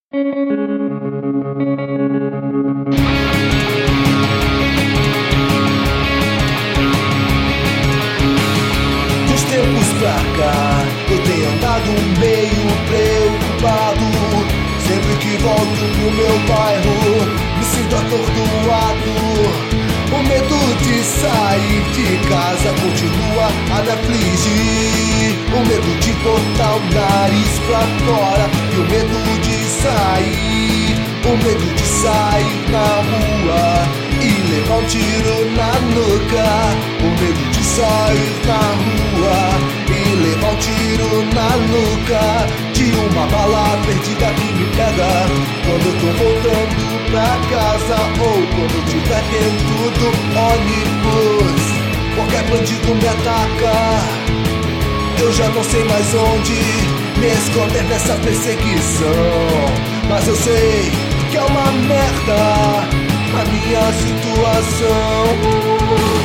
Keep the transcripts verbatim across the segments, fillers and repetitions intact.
Dos tempos pra cá, eu tenho andado meio preocupado. Sempre que volto pro meu bairro, me sinto atordoado. O medo de sair de casa continua a me afligir. O medo de botar o nariz pra fora e o medo de sair. O medo de sair na rua e levar um tiro na nuca. O medo de sair na rua e levar um tiro na nuca. De uma bala perdida que me pega quando eu tô voltando pra casa, ou quando eu tiver dentro do ônibus. Qualquer bandido me ataca, eu já não sei mais onde me esconder nessa perseguição. Mas eu sei que é uma merda a minha situação.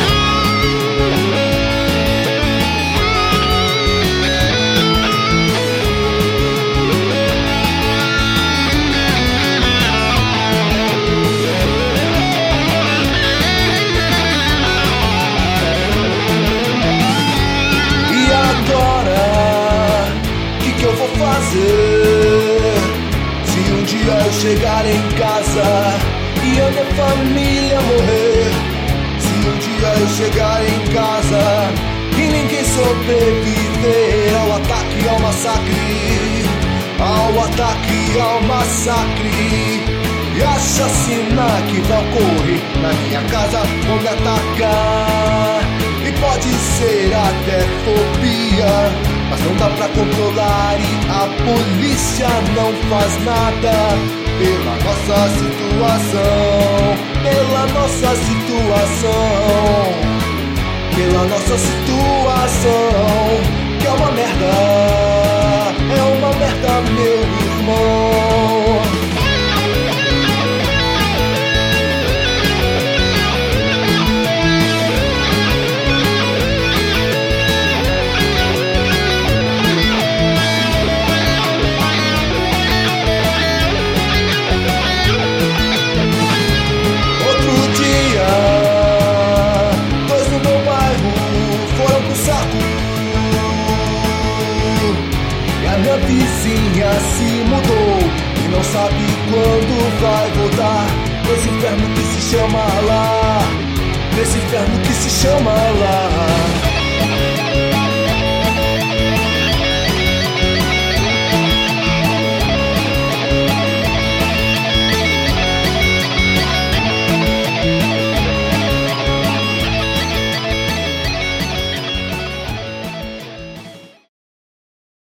Se um dia eu chegar em casa e a minha família morrer, se um dia eu chegar em casa e ninguém sobreviver ao ataque, ao massacre, ao ataque, ao massacre e a chacina que vai ocorrer na minha casa, vão me atacar. E pode ser até fobia, mas não dá pra controlar e a polícia não faz nada pela nossa situação, pela nossa situação, pela nossa situação, que é uma merda, é uma merda, meu irmão. Minha vizinha se mudou e não sabe quando vai voltar nesse inferno que se chama lá, nesse inferno que se chama lá.